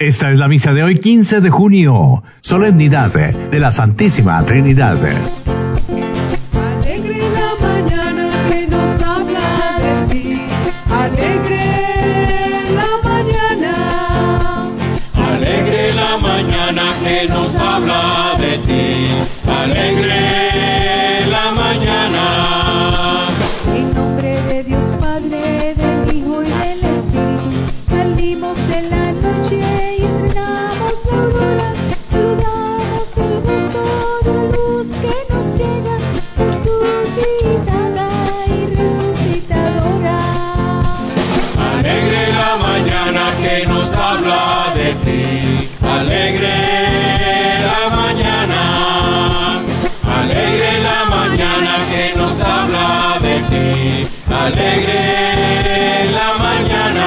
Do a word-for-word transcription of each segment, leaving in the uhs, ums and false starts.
Esta es la misa de hoy, quince de junio, solemnidad de la Santísima Trinidad. Alegre la mañana que nos habla de ti, alegre la mañana. Alegre la mañana que nos habla de ti, alegre la mañana. En nombre de Dios Padre, del Hijo y del Espíritu, salimos de la noche y estrenamos la aurora, saludamos el gozo de la luz que nos llega, resucitada y resucitadora. Alegre la mañana que nos habla de ti, alegre la mañana. Alegre la mañana que nos habla de ti, alegre la mañana.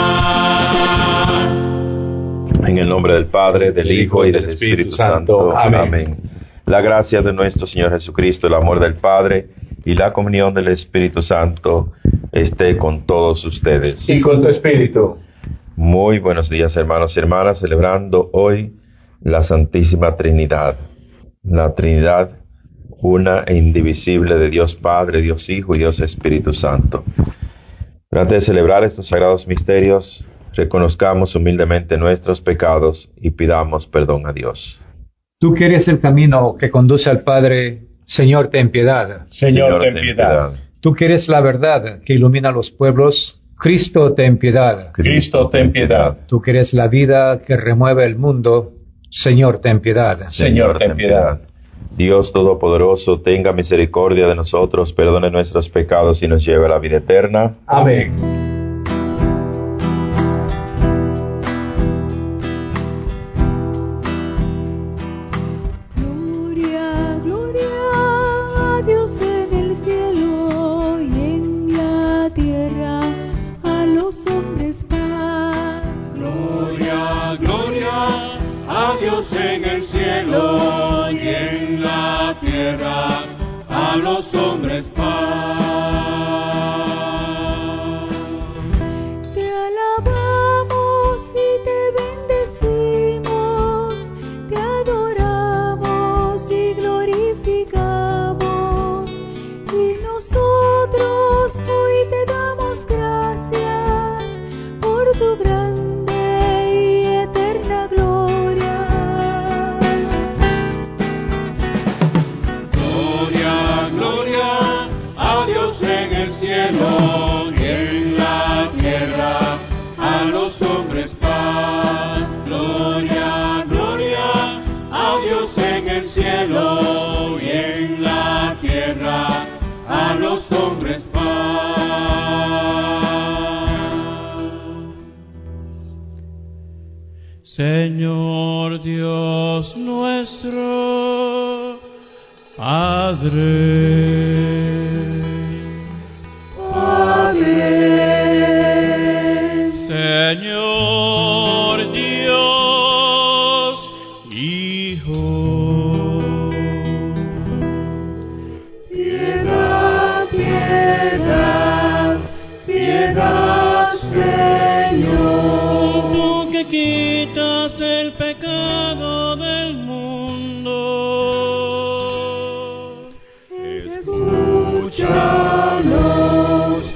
En el nombre del Padre, del Hijo y del Espíritu Santo. Amén. La gracia de nuestro Señor Jesucristo, el amor del Padre y la comunión del Espíritu Santo esté con todos ustedes. Y con tu espíritu. Muy buenos días, hermanos y hermanas, celebrando hoy la Santísima Trinidad. La Trinidad una e indivisible de Dios Padre, Dios Hijo y Dios Espíritu Santo. Pero antes de celebrar estos sagrados misterios, reconozcamos humildemente nuestros pecados y pidamos perdón a Dios. Tú que eres el camino que conduce al Padre, Señor, ten piedad. Señor, ten piedad. Tú que eres la verdad que ilumina a los pueblos, Cristo, ten piedad. Cristo, ten piedad. Tú que eres la vida que remueve el mundo, Señor, ten piedad. Señor, ten piedad. Dios Todopoderoso, tenga misericordia de nosotros, perdone nuestros pecados y nos lleve a la vida eterna. Amén. Gloria, gloria a Dios en el cielo y en la tierra a los hombres paz. Gloria, gloria a Dios en el cielo y en la tierra a los hombres paz. Te alabamos y te bendecimos, te adoramos y glorificamos, y nosotros hoy te damos gracias por tu grande y eterna gloria. Gloria, gloria a Dios en el cielo y en la tierra a los hombres paz. Gloria, gloria a Dios en el cielo y en la tierra a los hombres paz. Señor Dios nuestro, Padre. Padre, Señor Dios, Hijo. piedad, piedad, piedad, Señor. Tú que quitas el pecado del mundo. Escúchanos,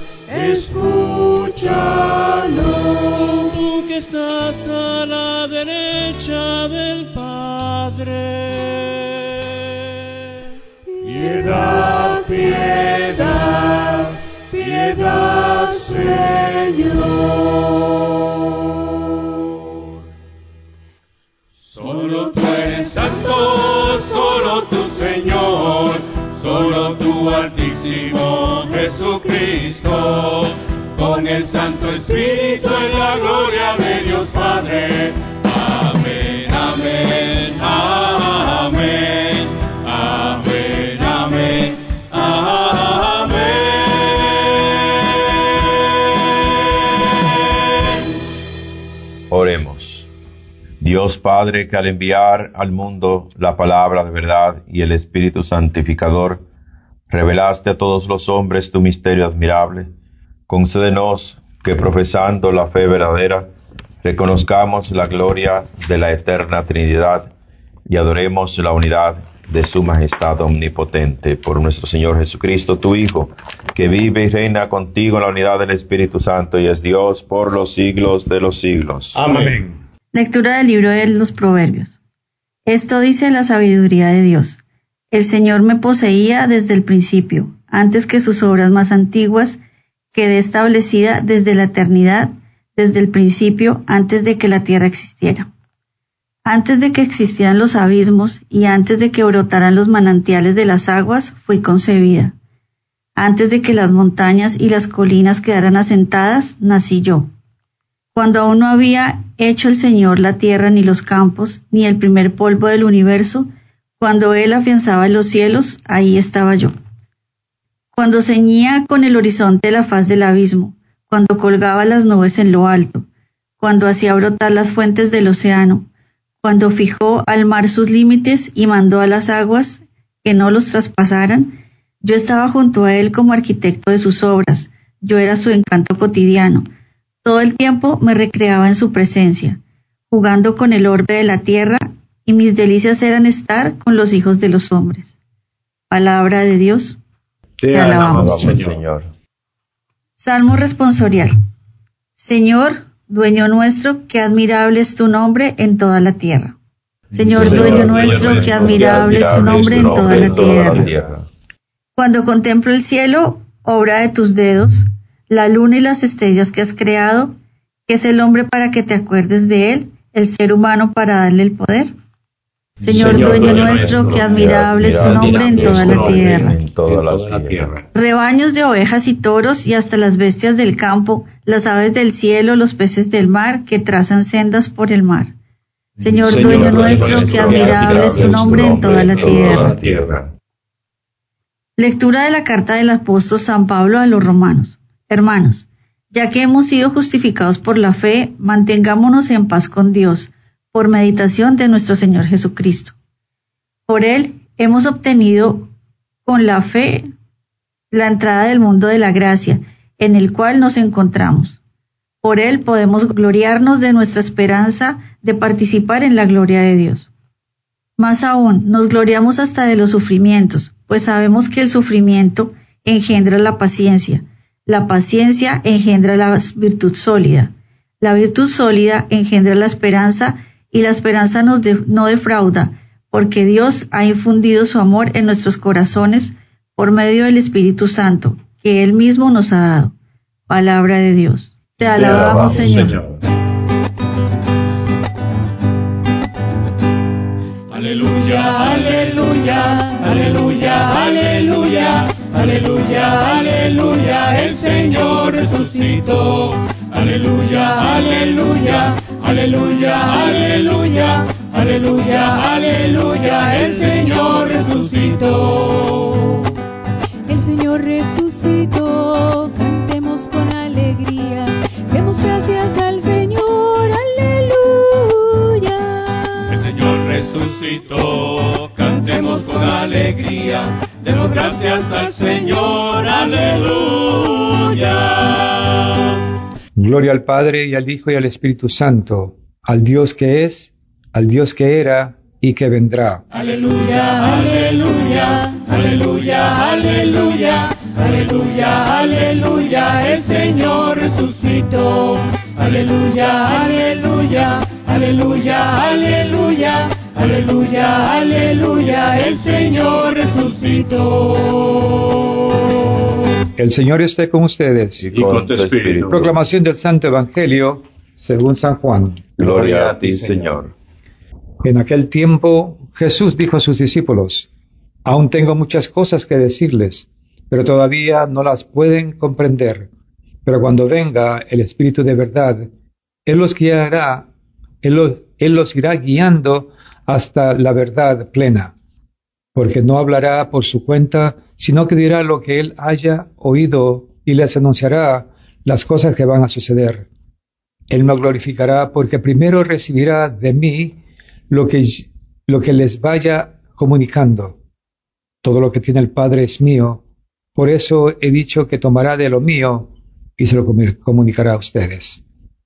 escúchanos. Tú que estás a la derecha del Padre. Piedad, piedad, piedad, Señor. Solo tú eres santo, solo tú, Señor, solo tú, Altísimo Jesucristo, con el Santo Espíritu en la gloria de Dios Padre. Amén, amén, amén, amén, amén, amén. Oremos. Dios Padre, que al enviar al mundo la palabra de verdad y el Espíritu Santificador, revelaste a todos los hombres tu misterio admirable, concédenos que profesando la fe verdadera, reconozcamos la gloria de la eterna Trinidad y adoremos la unidad de su majestad omnipotente, por nuestro Señor Jesucristo, tu Hijo, que vive y reina contigo en la unidad del Espíritu Santo y es Dios por los siglos de los siglos. Amén. Lectura del libro de los Proverbios. Esto dice la sabiduría de Dios. El Señor me poseía desde el principio, antes que sus obras más antiguas, quedé establecida desde la eternidad, desde el principio, antes de que la tierra existiera. Antes de que existieran los abismos y antes de que brotaran los manantiales de las aguas, fui concebida. Antes de que las montañas y las colinas quedaran asentadas, nací yo. Cuando aún no había hecho el Señor la tierra ni los campos, ni el primer polvo del universo, cuando Él afianzaba los cielos, ahí estaba yo. Cuando ceñía con el horizonte la faz del abismo, cuando colgaba las nubes en lo alto, cuando hacía brotar las fuentes del océano, cuando fijó al mar sus límites y mandó a las aguas que no los traspasaran, yo estaba junto a Él como arquitecto de sus obras, yo era su encanto cotidiano. Todo el tiempo me recreaba en su presencia, jugando con el orbe de la tierra, y mis delicias eran estar con los hijos de los hombres. Palabra de Dios. Te alabamos, alabamos, Señor. Señor. Salmo responsorial. Señor, dueño nuestro, qué admirable es tu nombre en toda la tierra. Señor, Señor, dueño dueño nuestro, nuestro, qué admirable es tu nombre en toda la tierra. tierra. Cuando contemplo el cielo, obra de tus dedos, la luna y las estrellas que has creado, ¿qué es el hombre para que te acuerdes de él, el ser humano para darle el poder? Señor, Señor, dueño dueño nuestro, nuestro, qué admirable es tu nombre en toda la tierra. En toda la tierra. Rebaños de ovejas y toros y hasta las bestias del campo, las aves del cielo, los peces del mar que trazan sendas por el mar. Señor, Señor, dueño dueño nuestro, nuestro, qué admirable es tu nombre en toda la tierra. tierra. Lectura de la carta del apóstol San Pablo a los romanos. Hermanos, ya que hemos sido justificados por la fe, mantengámonos en paz con Dios, por meditación de nuestro Señor Jesucristo. Por Él hemos obtenido con la fe la entrada del mundo de la gracia, en el cual nos encontramos. Por Él podemos gloriarnos de nuestra esperanza de participar en la gloria de Dios. Más aún, nos gloriamos hasta de los sufrimientos, pues sabemos que el sufrimiento engendra la paciencia, la paciencia engendra la virtud sólida, la virtud sólida engendra la esperanza y la esperanza nos de, no defrauda, porque Dios ha infundido su amor en nuestros corazones por medio del Espíritu Santo, que Él mismo nos ha dado. Palabra de Dios. Te alabamos, Señor. Señor. Aleluya, aleluya, aleluya, aleluya, aleluya, aleluya, el Señor resucitó. Aleluya, aleluya, aleluya, aleluya, aleluya, aleluya, el Señor resucitó. El Señor resucitó, cantemos con alegría, demos gracias al Señor, aleluya. El Señor resucitó, cantemos con alegría, demos gracias al Señor, aleluya. Gloria al Padre, y al Hijo, y al Espíritu Santo, al Dios que es, al Dios que era, y que vendrá. Aleluya, aleluya, aleluya, aleluya, aleluya, aleluya, el Señor resucitó. Aleluya, aleluya, aleluya, aleluya, aleluya, aleluya, el Señor resucitó. El Señor esté con ustedes. Y con tu espíritu. Proclamación del Santo Evangelio según San Juan. Gloria a ti, Señor. En aquel tiempo Jesús dijo a sus discípulos: Aún tengo muchas cosas que decirles, pero todavía no las pueden comprender. Pero cuando venga el Espíritu de verdad, Él los guiará, Él los, Él los irá guiando hasta la verdad plena. Porque no hablará por su cuenta, sino que dirá lo que Él haya oído y les anunciará las cosas que van a suceder. Él me glorificará porque primero recibirá de mí lo que, lo que les vaya comunicando. Todo lo que tiene el Padre es mío, por eso he dicho que tomará de lo mío y se lo comunicará a ustedes.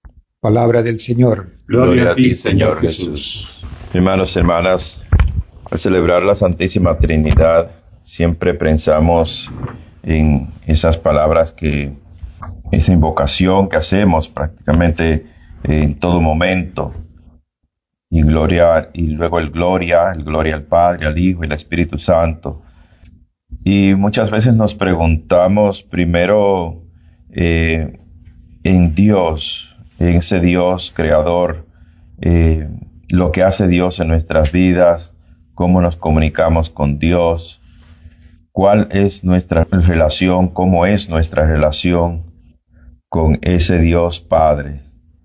Palabra del Señor. Gloria a ti, Señor Jesús. Hermanos y hermanas, al celebrar la Santísima Trinidad, siempre pensamos en esas palabras que, esa invocación que hacemos prácticamente en todo momento. Y gloria, y luego el gloria, el gloria al Padre, al Hijo y al Espíritu Santo. Y muchas veces nos preguntamos primero eh, en Dios, en ese Dios creador, eh, lo que hace Dios en nuestras vidas, cómo nos comunicamos con Dios, cuál es nuestra relación, cómo es nuestra relación con ese Dios Padre.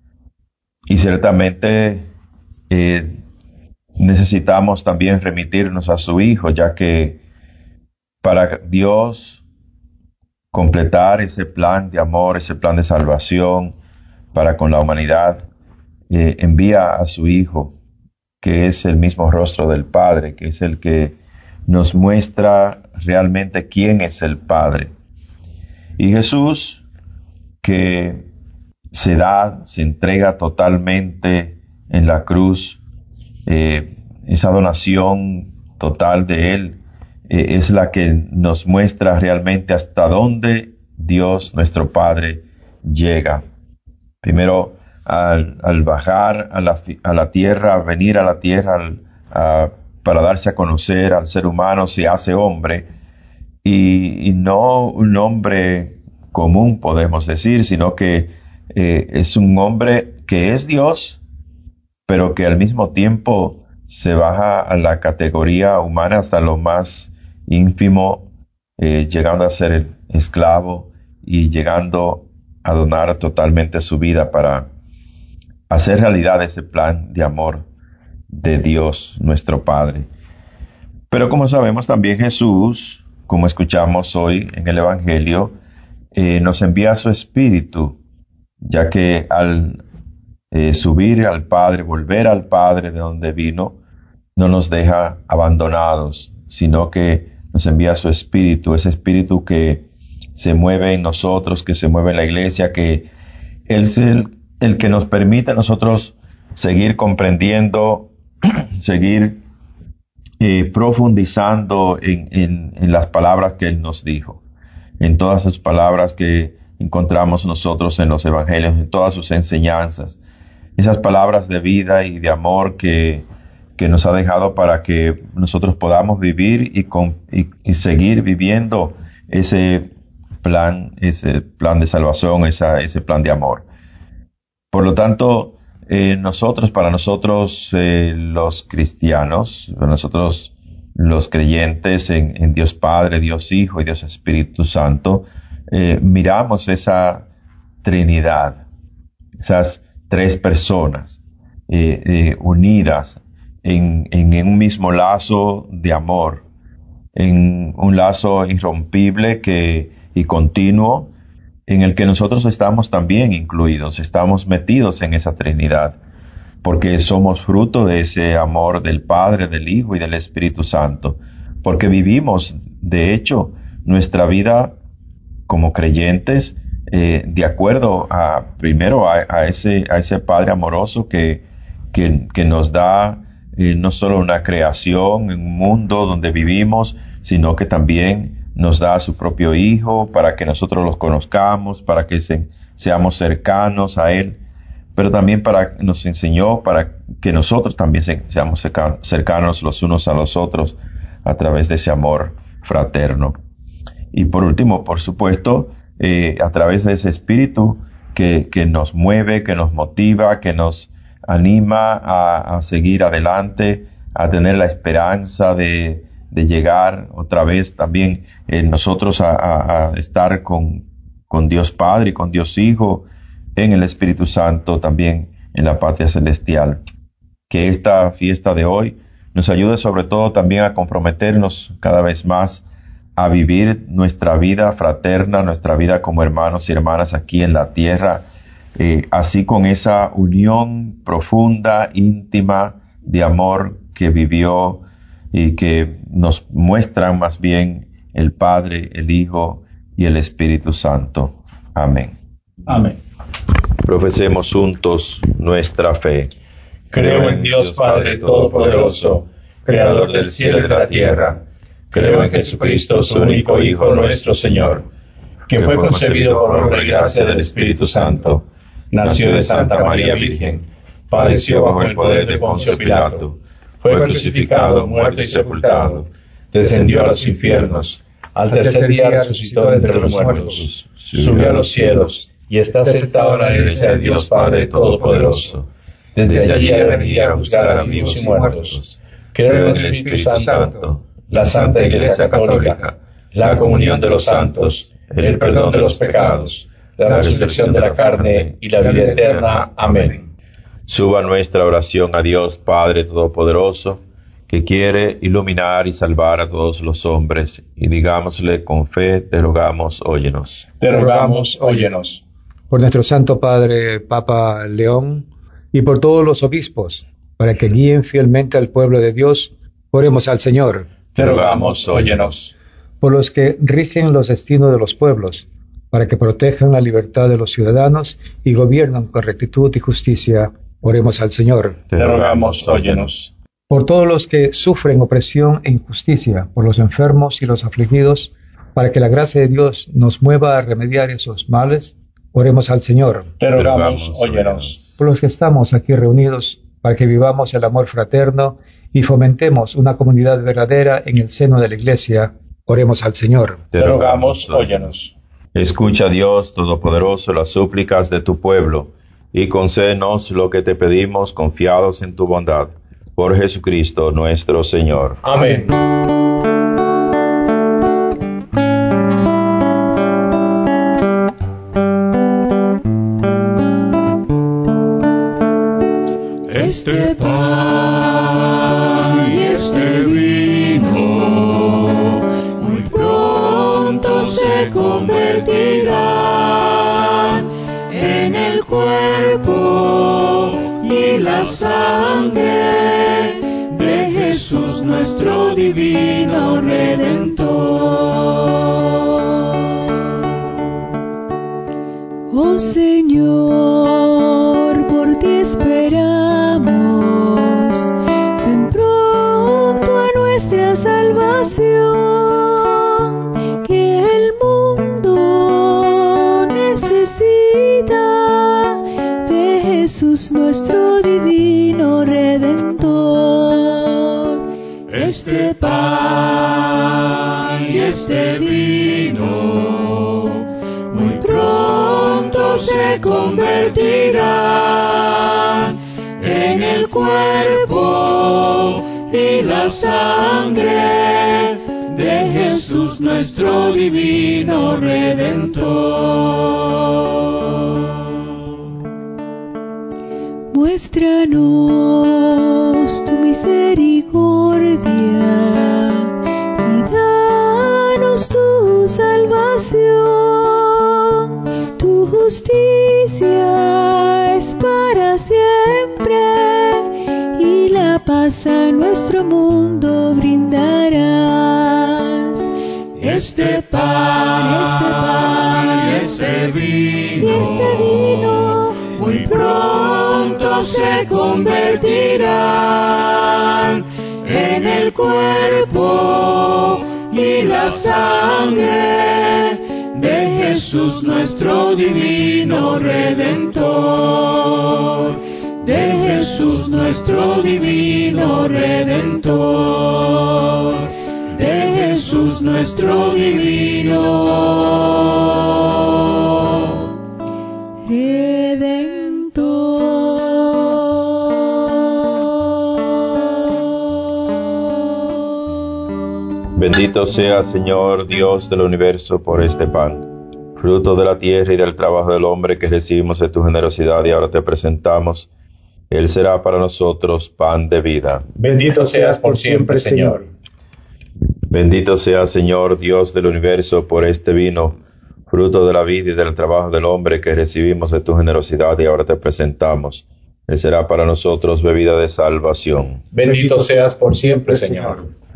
Y ciertamente eh, necesitamos también remitirnos a su Hijo, ya que para Dios completar ese plan de amor, ese plan de salvación para con la humanidad, eh, envía a su Hijo, que es el mismo rostro del Padre, que es el que nos muestra realmente quién es el Padre. Y Jesús, que se da, se entrega totalmente en la cruz, eh, esa donación total de Él, eh, es la que nos muestra realmente hasta dónde Dios, nuestro Padre, llega. Primero, al, al bajar a la, a la tierra, venir a la tierra al, a, para darse a conocer al ser humano, se hace hombre, y, y no un hombre común, podemos decir, sino que eh, es un hombre que es Dios, pero que al mismo tiempo se baja a la categoría humana hasta lo más ínfimo, eh, llegando a ser el esclavo y llegando a donar totalmente su vida para hacer realidad ese plan de amor de Dios, nuestro Padre. Pero como sabemos también Jesús, como escuchamos hoy en el Evangelio, eh, nos envía su Espíritu, ya que al eh, subir al Padre, volver al Padre de donde vino, no nos deja abandonados, sino que nos envía su Espíritu, ese Espíritu que se mueve en nosotros, que se mueve en la Iglesia, que Él es el, el que nos permite a nosotros seguir comprendiendo, seguir eh, profundizando en, en, en las palabras que Él nos dijo, en todas sus palabras que encontramos nosotros en los Evangelios, en todas sus enseñanzas, esas palabras de vida y de amor que, que nos ha dejado para que nosotros podamos vivir y, con, y, y seguir viviendo ese plan, ese plan de salvación, esa, ese plan de amor. Por lo tanto, eh, nosotros, para nosotros eh, los cristianos, para nosotros los creyentes en, en Dios Padre, Dios Hijo y Dios Espíritu Santo, eh, miramos esa Trinidad, esas tres personas eh, eh, unidas en, en, en un mismo lazo de amor, en un lazo irrompible que, y continuo, en el que nosotros estamos también incluidos, estamos metidos en esa Trinidad, porque somos fruto de ese amor del Padre, del Hijo y del Espíritu Santo, porque vivimos, de hecho, nuestra vida como creyentes, eh, de acuerdo a, primero a, a ese, a ese Padre amoroso que, que, que nos da eh, no solo una creación, un mundo donde vivimos, sino que también nos da a su propio Hijo para que nosotros los conozcamos, para que se, seamos cercanos a Él, pero también para nos enseñó para que nosotros también se, seamos cercanos los unos a los otros a través de ese amor fraterno. Y por último, por supuesto, eh, a través de ese Espíritu que, que nos mueve, que nos motiva, que nos anima a, a seguir adelante, a tener la esperanza de, de llegar otra vez también eh, nosotros a, a, a estar con, con Dios Padre y con Dios Hijo, en el Espíritu Santo, también en la patria celestial. Que esta fiesta de hoy nos ayude sobre todo también a comprometernos cada vez más a vivir nuestra vida fraterna, nuestra vida como hermanos y hermanas aquí en la tierra, eh, así con esa unión profunda, íntima, de amor que vivió y que nos muestran más bien el Padre, el Hijo y el Espíritu Santo. Amén. Amén. Profesemos juntos nuestra fe. Creo en Dios Padre Todopoderoso, Creador del cielo y de la tierra. Creo en Jesucristo, su único Hijo, nuestro Señor, que fue concebido por obra y gracia del Espíritu Santo. Nació de Santa María Virgen, padeció bajo el poder de Poncio Pilato, fue crucificado, muerto y sepultado, descendió a los infiernos, al tercer día resucitó de entre los muertos, subió a los cielos, y está sentado a la derecha de Dios Padre Todopoderoso. Desde allí ha de venir a juzgar a vivos y muertos. Creo en el Espíritu Santo, la Santa Iglesia Católica, la comunión de los santos, el perdón de los pecados, la resurrección de la carne y la vida eterna. Amén. Suba nuestra oración a Dios Padre Todopoderoso, que quiere iluminar y salvar a todos los hombres, y digámosle con fe, te rogamos, óyenos. Te rogamos, óyenos. Por nuestro Santo Padre, Papa León, y por todos los obispos, para que guíen fielmente al pueblo de Dios, oremos al Señor. Te rogamos, óyenos. Por los que rigen los destinos de los pueblos, para que protejan la libertad de los ciudadanos y gobiernan con rectitud y justicia, oremos al Señor. Te rogamos, óyenos. Por todos los que sufren opresión e injusticia, por los enfermos y los afligidos, para que la gracia de Dios nos mueva a remediar esos males, oremos al Señor. Te rogamos, óyenos. Por los que estamos aquí reunidos, para que vivamos el amor fraterno y fomentemos una comunidad verdadera en el seno de la Iglesia, oremos al Señor. Te rogamos, óyenos. Escucha, Dios Todopoderoso, las súplicas de tu pueblo, y concédenos lo que te pedimos confiados en tu bondad. Por Jesucristo nuestro Señor. Amén. Este pan y este vino muy pronto se convertirán en el cuerpo y la sangre de Jesús nuestro divino Redentor. Oh Señor, por ti esperamos, ven pronto a nuestra salvación, que el mundo necesita de Jesús nuestro divino Redentor. Este pan y este vino muy pronto se convertirán en el cuerpo y la sangre de Jesús nuestro divino Redentor. Muéstranos tu misericordia y danos tu salvación. Tu justicia es para siempre y la paz a nuestro mundo brindarás. Este pan, este pan y este vino, y este vino muy pronto se convertirán en el cuerpo y la sangre de Jesús nuestro divino Redentor. De Jesús nuestro divino Redentor. De Jesús nuestro divino Redentor. Bendito sea, Señor, Dios del universo, por este pan, fruto de la tierra y del trabajo del hombre que recibimos de tu generosidad y ahora te presentamos. Él será para nosotros pan de vida. Bendito seas por siempre, Señor. Bendito sea, Señor, Dios del universo, por este vino, fruto de la vida y del trabajo del hombre que recibimos de tu generosidad y ahora te presentamos. Él será para nosotros bebida de salvación. Bendito seas por siempre, Señor.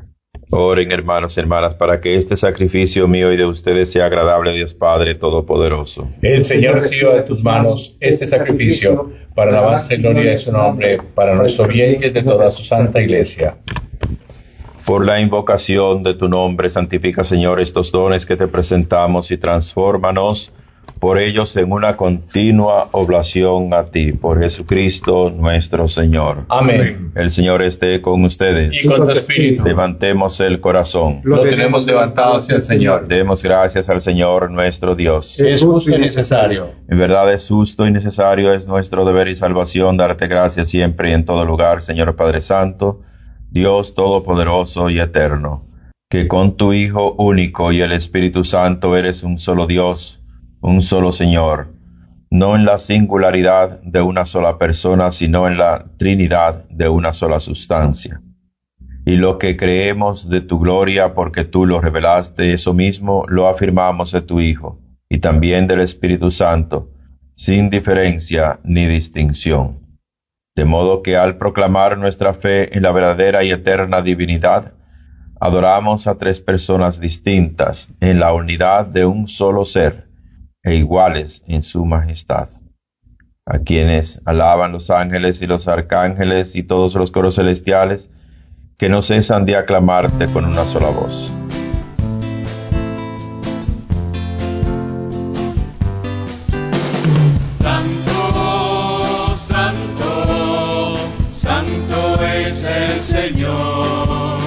Oren, hermanos y hermanas, para que este sacrificio mío y de ustedes sea agradable a Dios Padre Todopoderoso. El Señor reciba de tus manos este sacrificio para la alabanza y gloria de su nombre, para nuestro bien y el de toda su santa Iglesia. Por la invocación de tu nombre, santifica, Señor, estos dones que te presentamos y transfórmanos por ellos en una continua oblación a ti, por Jesucristo nuestro Señor. Amén. El Señor esté con ustedes. Y con tu espíritu. Levantemos el corazón. Lo tenemos levantado hacia el Señor. Demos gracias al Señor nuestro Dios. Es justo y necesario. En verdad es justo y necesario, es nuestro deber y salvación darte gracias siempre y en todo lugar, Señor Padre Santo, Dios Todopoderoso y Eterno, que con tu Hijo único y el Espíritu Santo eres un solo Dios, un solo Señor, no en la singularidad de una sola persona, sino en la Trinidad de una sola sustancia. Y lo que creemos de tu gloria, porque tú lo revelaste, eso mismo lo afirmamos de tu Hijo, y también del Espíritu Santo, sin diferencia ni distinción. De modo que al proclamar nuestra fe en la verdadera y eterna divinidad, adoramos a tres personas distintas en la unidad de un solo ser, e iguales en su majestad, a quienes alaban los ángeles y los arcángeles y todos los coros celestiales, que no cesan de aclamarte con una sola voz. Santo, Santo, Santo es el Señor.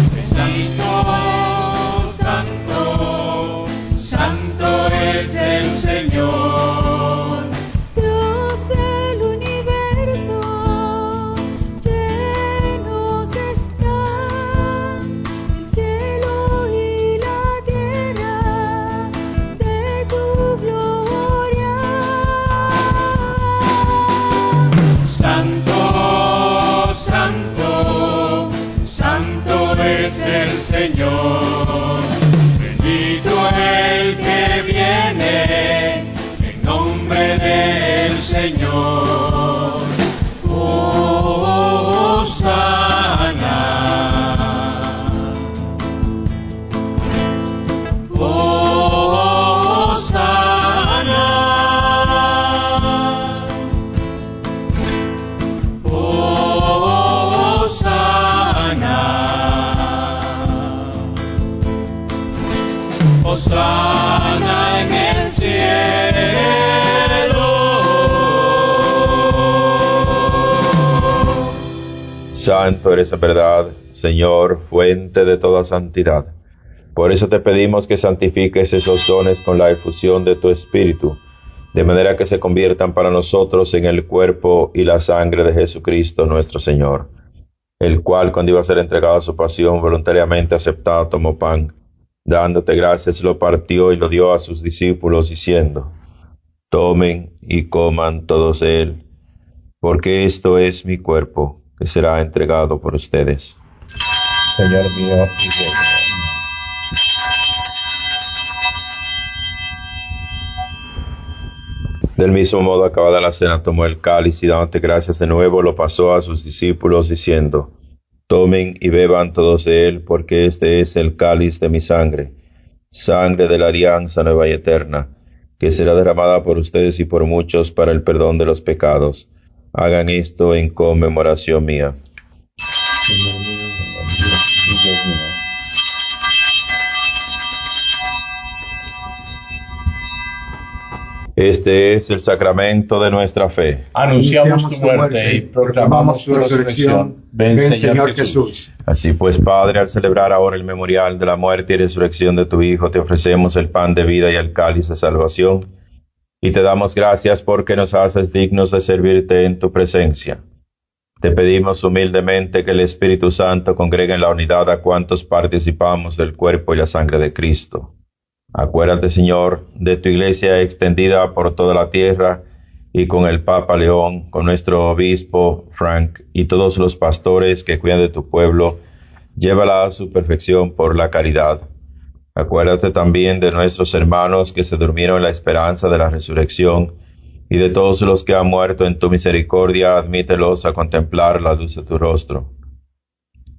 Santo, Santo, Santo es el Señor. Dios del universo, llenos están el cielo y la tierra de tu gloria. Santo, Santo, Santo es el Señor. Bendito el que viene en nombre del Señor. Hosana. Hosana. Hosana en el cielo. Santo eres en verdad, Señor, fuente de toda santidad. Por eso te pedimos que santifiques esos dones con la efusión de tu Espíritu, de manera que se conviertan para nosotros en el cuerpo y la sangre de Jesucristo nuestro Señor, el cual, cuando iba a ser entregado a su pasión, voluntariamente aceptado, tomó pan, dándote gracias, lo partió y lo dio a sus discípulos, diciendo: tomen y coman todos de él, porque esto es mi cuerpo, que será entregado por ustedes. Señor mío y Dios mío. Del mismo modo, acabada la cena, tomó el cáliz y dándote gracias de nuevo, lo pasó a sus discípulos, diciendo: tomen y beban todos de él, porque este es el cáliz de mi sangre, sangre de la alianza nueva y eterna, que será derramada por ustedes y por muchos para el perdón de los pecados. Hagan esto en conmemoración mía. Señor mío y Dios mío. Este es el sacramento de nuestra fe. Anunciamos tu muerte y proclamamos tu resurrección. Ven, Señor Jesús. Así pues, Padre, al celebrar ahora el memorial de la muerte y resurrección de tu Hijo, te ofrecemos el pan de vida y el cáliz de salvación, y te damos gracias porque nos haces dignos de servirte en tu presencia. Te pedimos humildemente que el Espíritu Santo congregue en la unidad a cuantos participamos del cuerpo y la sangre de Cristo. Acuérdate, Señor, de tu Iglesia extendida por toda la tierra, y con el Papa León, con nuestro obispo Frank y todos los pastores que cuidan de tu pueblo, llévala a su perfección por la caridad. Acuérdate también de nuestros hermanos que se durmieron en la esperanza de la resurrección, y de todos los que han muerto en tu misericordia, admítelos a contemplar la luz de tu rostro.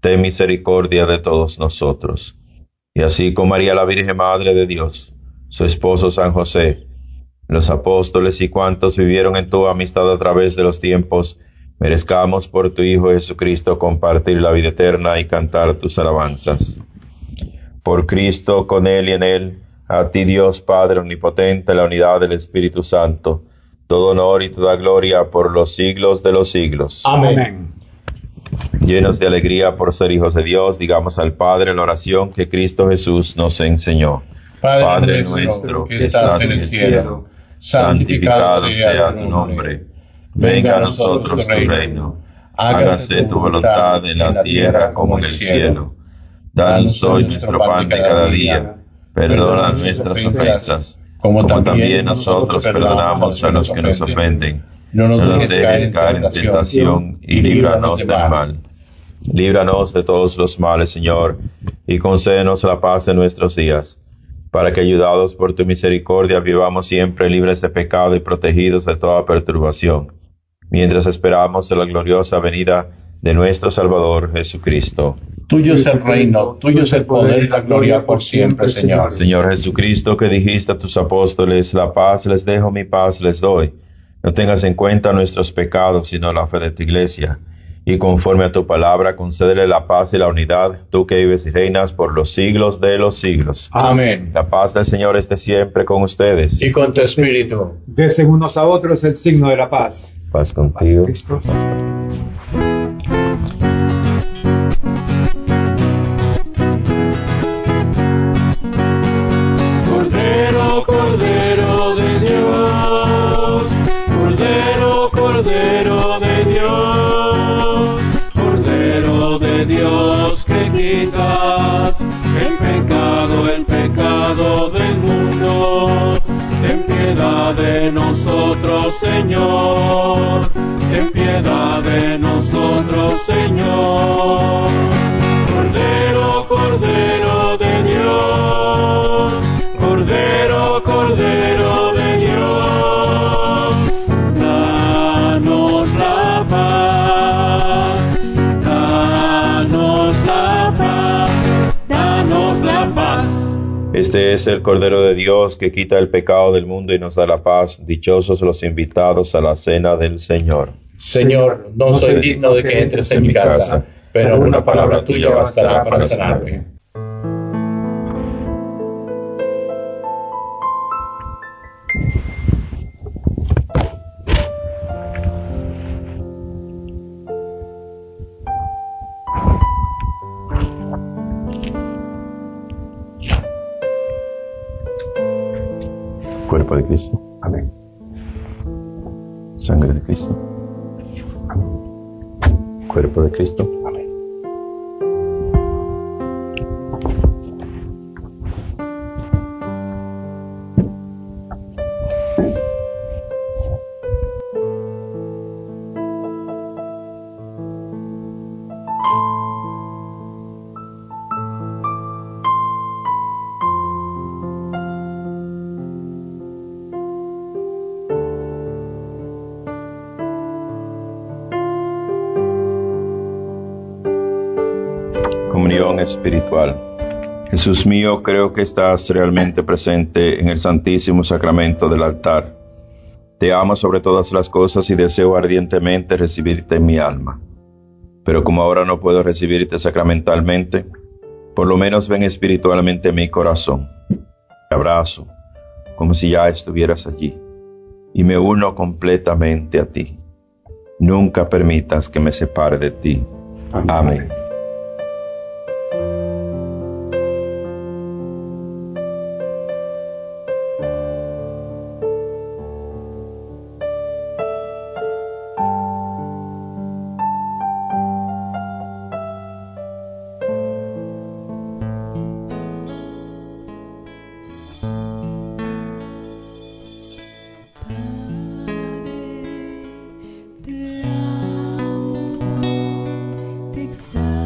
ten misericordia de todos nosotros. Y así como María la Virgen Madre de Dios, su esposo San José, los apóstoles y cuantos vivieron en tu amistad a través de los tiempos, merezcamos por tu Hijo Jesucristo compartir la vida eterna y cantar tus alabanzas. Por Cristo, con Él y en Él, a ti Dios Padre Omnipotente, la unidad del Espíritu Santo, todo honor y toda gloria por los siglos de los siglos. Amén. Llenos de alegría por ser hijos de Dios, digamos al Padre la oración que Cristo Jesús nos enseñó. Padre, Padre nuestro que estás en el cielo, santificado sea tu nombre. Venga a nosotros tu reino. Hágase tu voluntad en la tierra como en el cielo. Danos hoy nuestro pan de cada día. Perdona nuestras ofensas, como también nosotros perdonamos a los que nos ofenden. No nos dejes caer en tentación y líbranos del mal. Líbranos de todos los males, Señor, y concédenos la paz en nuestros días, para que, ayudados por tu misericordia, vivamos siempre libres de pecado y protegidos de toda perturbación, mientras esperamos la gloriosa venida de nuestro Salvador Jesucristo. Tuyo es el reino, tuyo es el poder y la gloria por siempre, Señor. Señor Jesucristo, que dijiste a tus apóstoles, la paz les dejo, mi paz les doy. No tengas en cuenta nuestros pecados, sino la fe de tu iglesia. Y conforme a tu palabra, concédele la paz y la unidad, tú que vives y reinas por los siglos de los siglos. Amén. La paz del Señor esté siempre con ustedes. Y con tu espíritu. Desen unos a otros el signo de la paz. Paz contigo. Cristo. Cordero, Cordero de Dios, Cordero, Cordero de Dios, Cordero de Dios que quitas el pecado, el pecado del mundo. Ten piedad de nosotros, Señor, ten piedad de nosotros, Señor. Cordero, Cordero de Dios, Cordero, Cordero de Dios, danos la paz, danos la paz, danos la paz. Este es el Cordero de Dios que quita el pecado del mundo y nos da la paz. Dichosos los invitados a la cena del Señor. Señor, no soy digno de que entres en mi casa, pero una palabra tuya bastará para sanarme. Cuerpo de Cristo. Amén. Sangre de Cristo. Cuerpo de Cristo. Amén. Comunión espiritual. Jesús mío, creo que estás realmente presente en el Santísimo Sacramento del altar. Te amo sobre todas las cosas y deseo ardientemente recibirte en mi alma. Pero como ahora no puedo recibirte sacramentalmente, por lo menos ven espiritualmente en mi corazón. Te abrazo, como si ya estuvieras allí, y me uno completamente a ti. Nunca permitas que me separe de ti. Amén. Amén. Te amo, te exalto.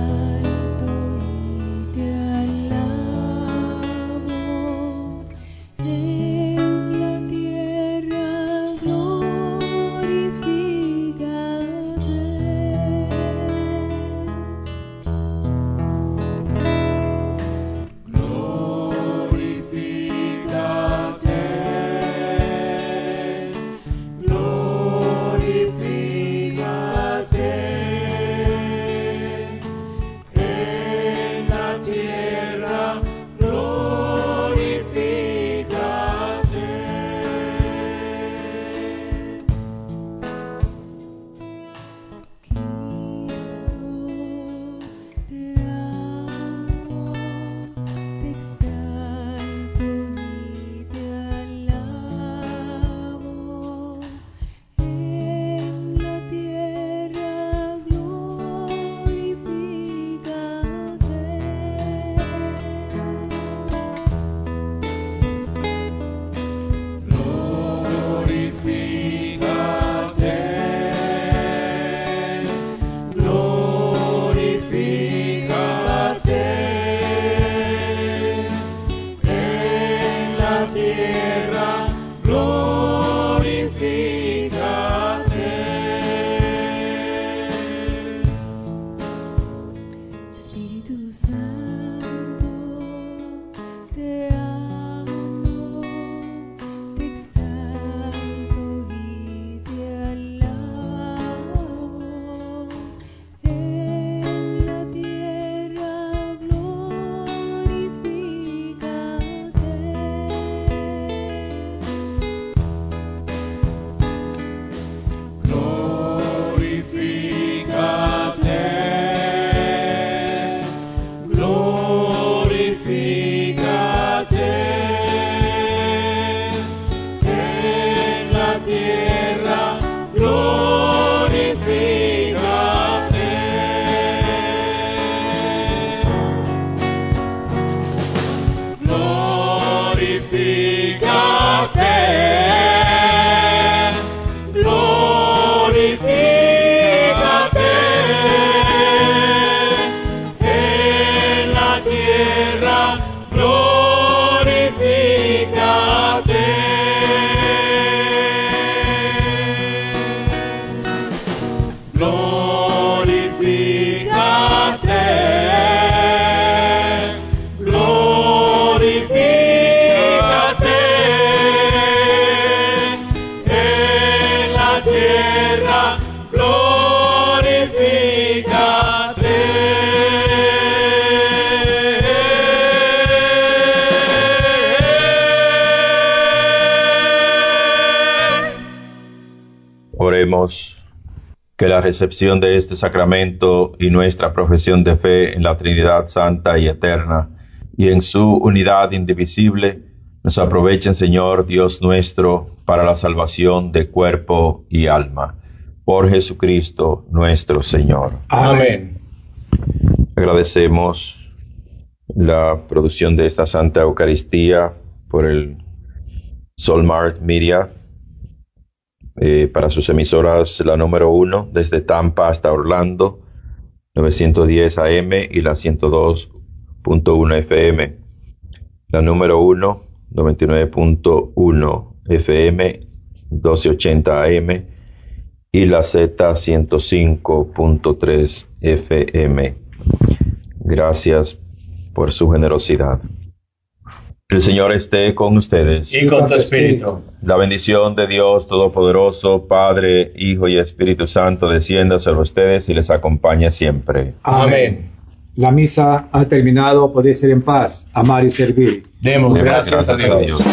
rogamos que la recepción de este sacramento y nuestra profesión de fe en la Trinidad Santa y Eterna y en su unidad indivisible nos aprovechen, Señor Dios nuestro, para la salvación de cuerpo y alma. Por Jesucristo nuestro Señor. Amén. Agradecemos la producción de esta Santa Eucaristía por el Solmart Media, eh, para sus emisoras, la número uno desde Tampa hasta Orlando, novecientos diez A M y la ciento dos punto uno F M, la número uno, noventa y nueve punto uno F M, doce ochenta A M y la Z ciento cinco punto tres F M. Gracias por su generosidad. El Señor esté con ustedes. Y con tu espíritu. La bendición de Dios Todopoderoso, Padre, Hijo y Espíritu Santo, descienda sobre ustedes y les acompañe siempre. Amén. La misa ha terminado, podéis ir en paz, amar y servir. Demos Demos gracias, gracias a Dios.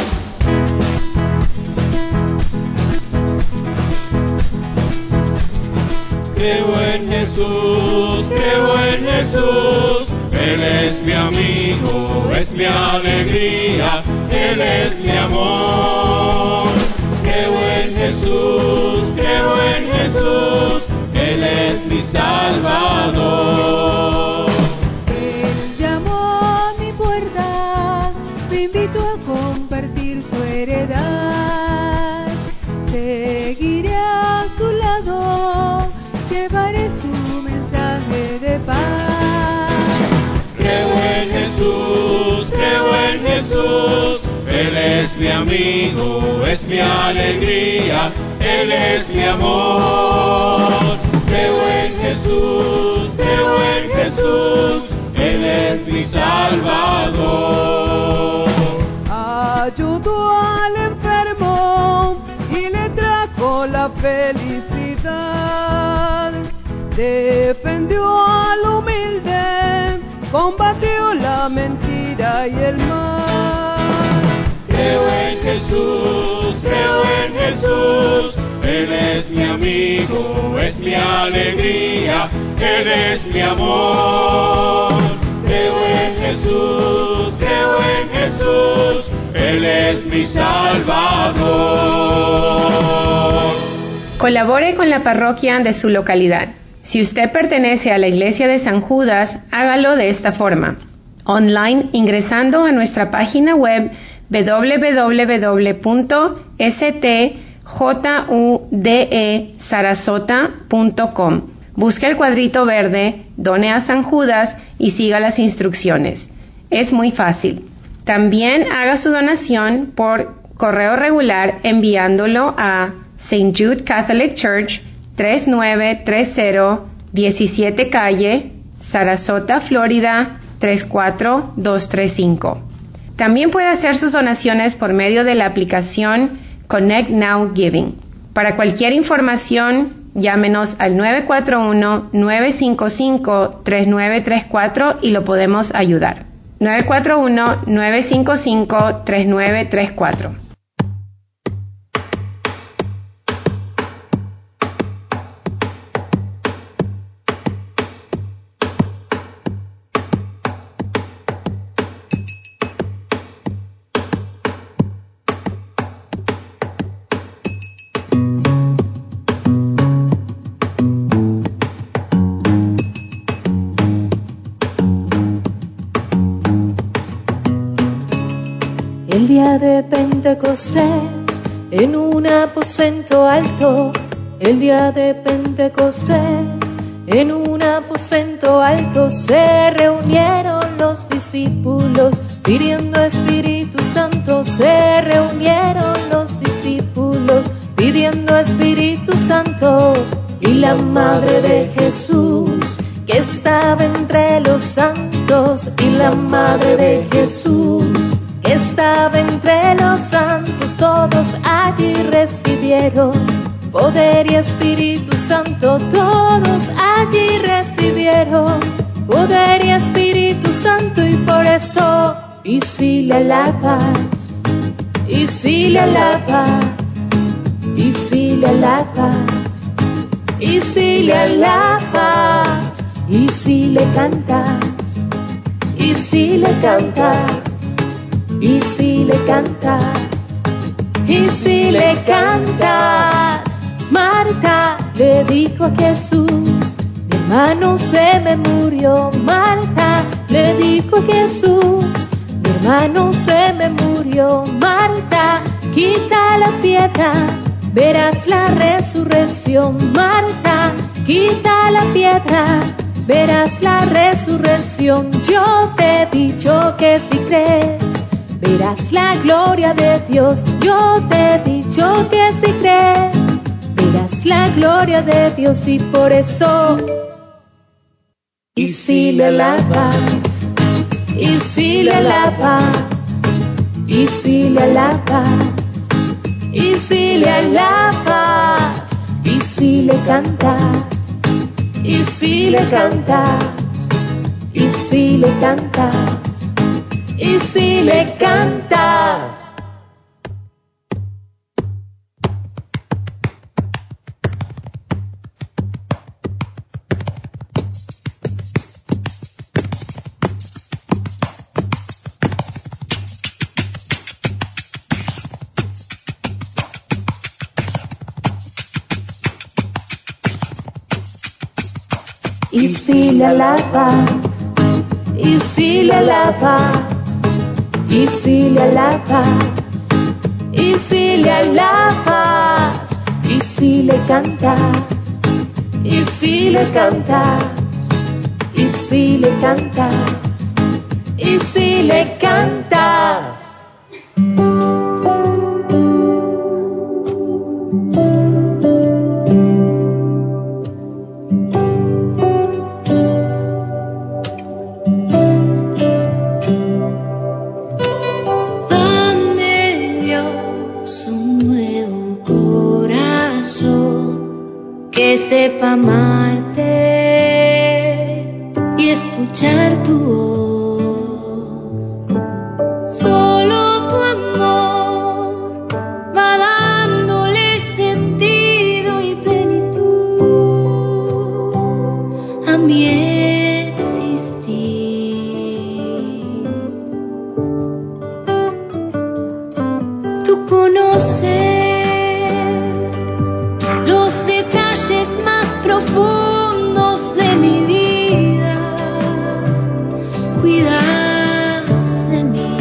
Creo en Jesús, creo en Jesús, Él es mi amigo, es mi alegría, Él es mi amor. Creo en Jesús, creo en Jesús, Él es mi Salvador. Él llamó a mi puerta, me invito a compartir su heredad. Seguiré a su lado, llevaré su mensaje de paz. Creo en Jesús, creo en Jesús, Él es mi amigo, es mi alegría, Él es mi amor. Creo en Jesús, creo en Jesús, Él es mi Salvador. Ayudó al enfermo y le trajo la felicidad. Defendió al humilde, combatió la mentira y el mal. Creo en Jesús, creo en Jesús, Él es mi amigo, es mi alegría, Él es mi amor. Creo en Jesús, creo en Jesús, Él es mi Salvador. Colabore con la parroquia de su localidad. Si usted pertenece a la Iglesia de San Judas, hágalo de esta forma: online, ingresando a nuestra página web doble u doble u doble u punto s t jude sarasota punto com. Busque el cuadrito verde, done a San Judas y siga las instrucciones. Es muy fácil. También haga su donación por correo regular enviándolo a Saint Jude Catholic Church, tres nueve tres cero diecisiete Calle, Sarasota, Florida, tres cuatro dos tres cinco. También puede hacer sus donaciones por medio de la aplicación Connect Now Giving. Para cualquier información, llámenos al nueve cuatro uno, nueve cinco cinco, tres nueve tres cuatro y lo podemos ayudar. nueve cuatro uno, nueve cinco cinco, tres nueve tres cuatro. El día de Pentecostés, en un aposento alto, el día de Pentecostés, en un aposento alto, se reunieron los discípulos, pidiendo Espíritu Santo, se reunieron los discípulos, pidiendo Espíritu Santo, y la Madre de Jesús, que estaba entre los santos, y la Madre de Jesús, que estaba entre los santos, todos allí recibieron poder y Espíritu Santo, todos allí recibieron poder y Espíritu Santo, y por eso, y si le alabas, y si le alabas, y si le alabas, y si le alabas, y si le cantas, y si le cantas, y si le cantas, y si le cantas. Marta le dijo a Jesús, mi hermano se me murió. Marta le dijo a Jesús, mi hermano se me murió. Marta, quita la piedra, verás la resurrección. Marta, quita la piedra, verás la resurrección. Yo te he dicho que si crees, verás la gloria de Dios. Yo te he dicho que si crees, verás la gloria de Dios. Y por eso, y si le alabas, y si le alabas, y si le alabas, y si le alabas, y si le cantas, y si le cantas, y si le cantas, y si le cantas. Y si le alabas, y si le alabas, y si le alabas, y si le alabas, y si le cantas, y si le cantas, y si le cantas, y si le cantas. Que sepa amarte y escuchar tu voz. Solo tu amor va dándole sentido y plenitud a mi existir. Tú conoces profundos de mi vida, cuidas de mí.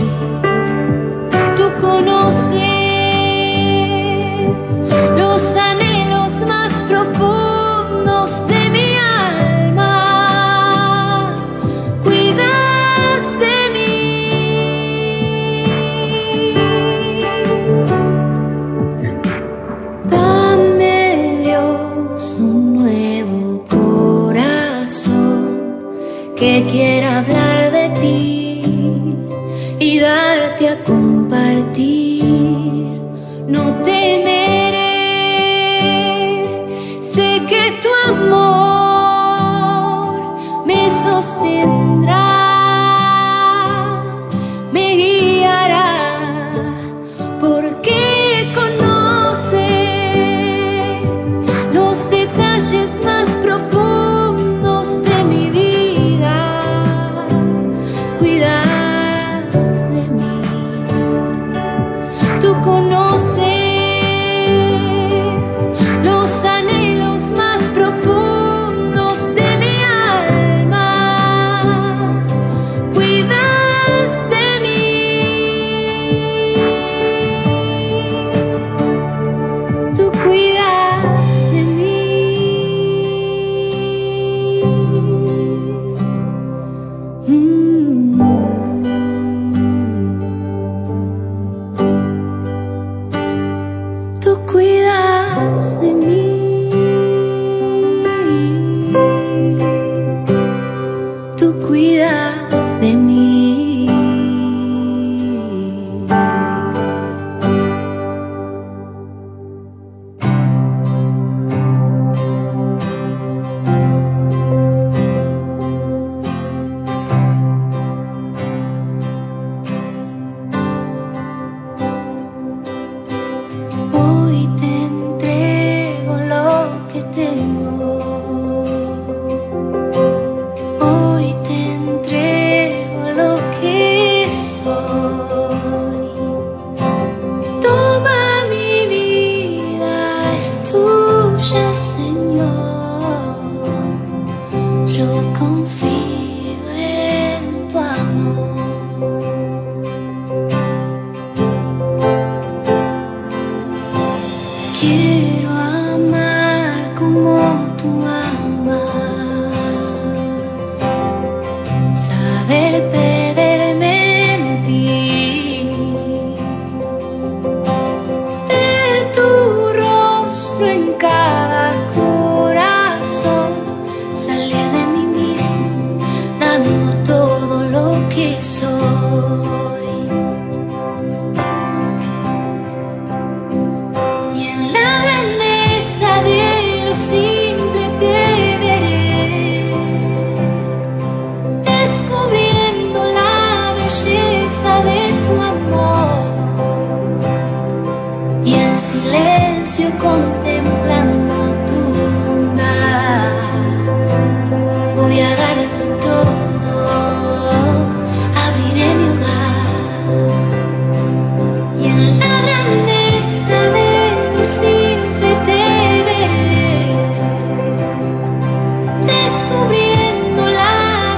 Tú conoces los anhelos más profundos de mi alma, cuidas de mí. Dame, Dios, un nuevo corazón que quiera hablar de ti y darte a compartir. No temeré, sé que tu amor me sostendrá, me guiará, porque conoces los detalles más profundos de mi vida, cuidas de mí. Tú conoces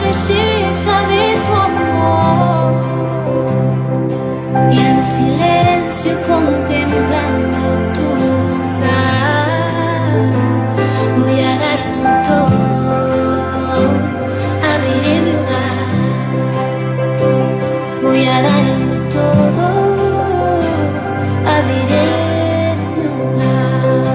belleza de tu amor, y en silencio contemplando tu bondad, voy a darlo todo, abriré mi hogar, voy a darlo todo, abriré mi hogar.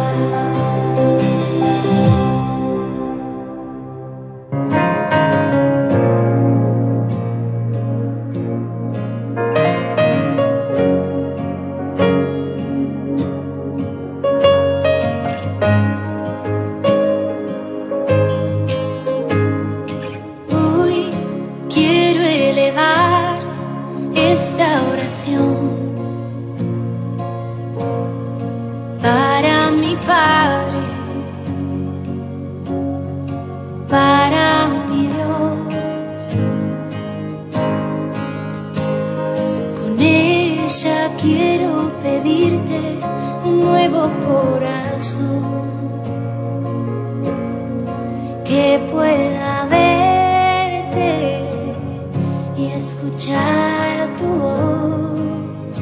Hoy quiero elevar esta oración para mi Padre, para mi Dios. Con ella quiero pedirte un nuevo corazón que pueda verte y escuchar tu voz.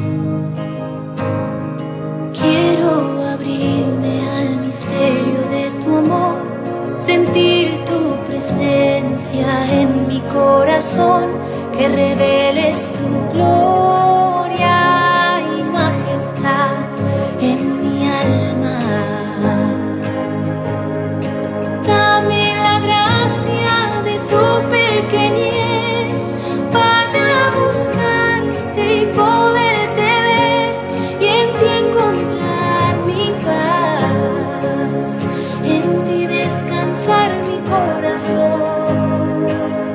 Quiero abrirme al misterio de tu amor, sentir tu presencia en mi corazón, que reveles tu gloria y majestad en mi alma. Dame la gracia de tu pequeñez para buscarte y poderte ver, y en ti encontrar mi paz, en ti descansar mi corazón.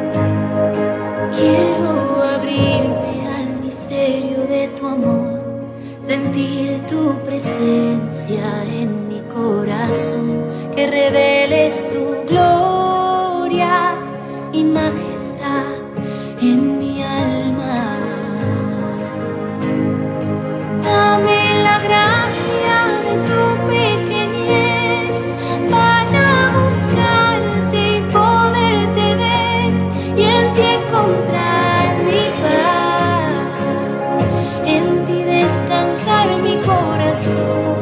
Quiero abrirme al misterio de tu amor, sentir tu presencia en mi corazón, que reveles tu gloria y majestad en mi alma. Dame la gracia de tu pequeñez para buscarte y poderte ver, y en ti encontrar mi paz, en ti descansar mi corazón.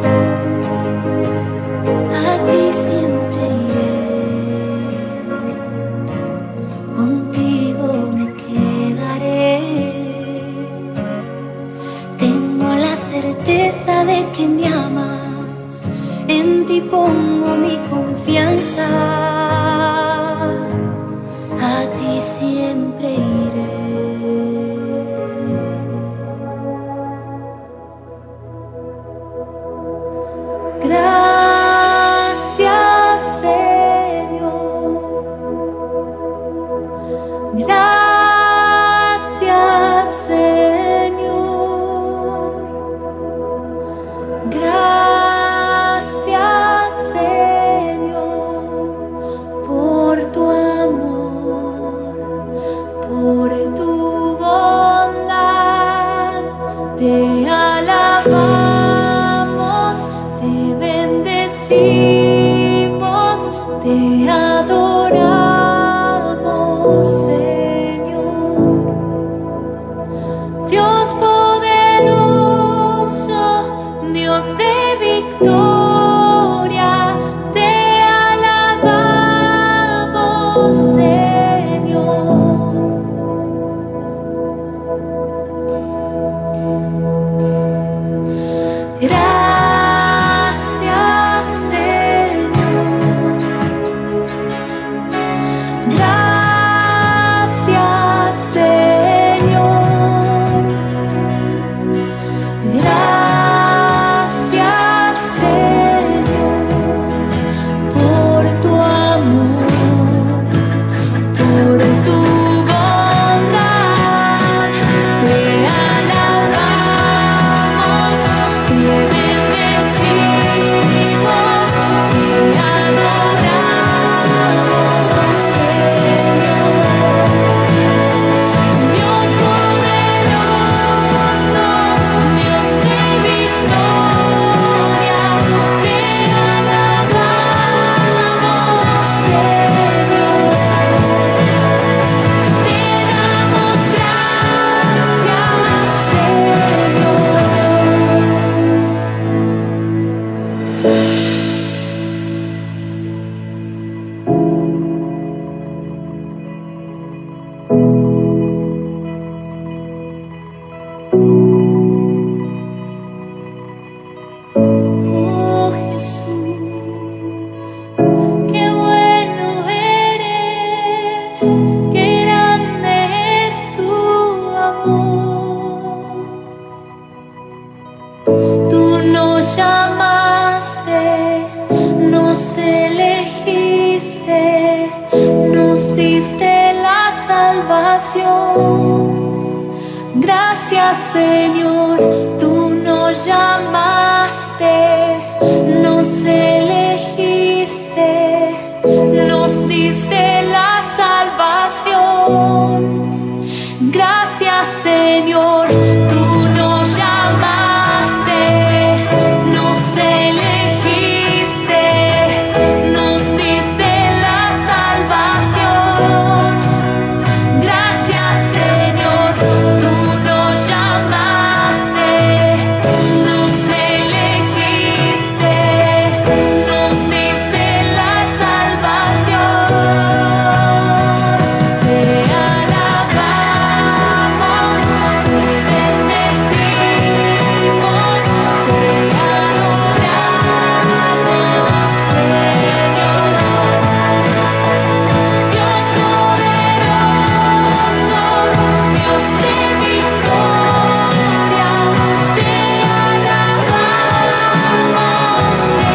A ti siempre iré, contigo me quedaré. Tengo la certeza de que me amas, en ti pongo mi confianza. A ti siempre iré. Gracias, Señor. Gracias, Señor. Gracias, Señor, por tu amor, por tu bondad. Te alabamos, te bendecimos, te adoramos, Señor. salvación. Gracias, Señor, tú nos llamaste, nos elegiste, nos diste la salvación. Gracias, Señor, tú nos llamaste, nos elegiste, nos diste la salvación. Gracias, Señor, tú nos llamaste, nos elegiste, nos diste la salvación. Te alabamos, te bendecimos, te adoramos, Señor. Dios poderoso, Dios de victoria, te alabamos,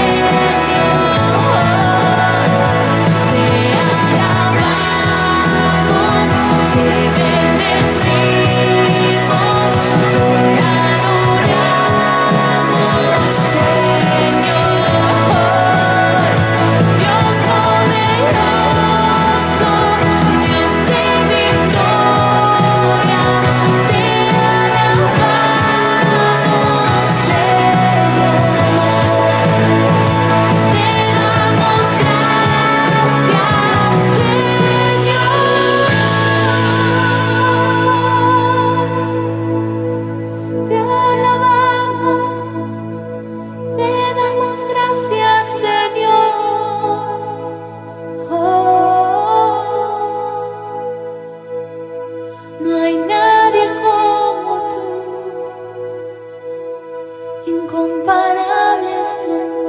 te damos gracias, Señor. Oh, no hay nadie como tú, incomparable es tu amor.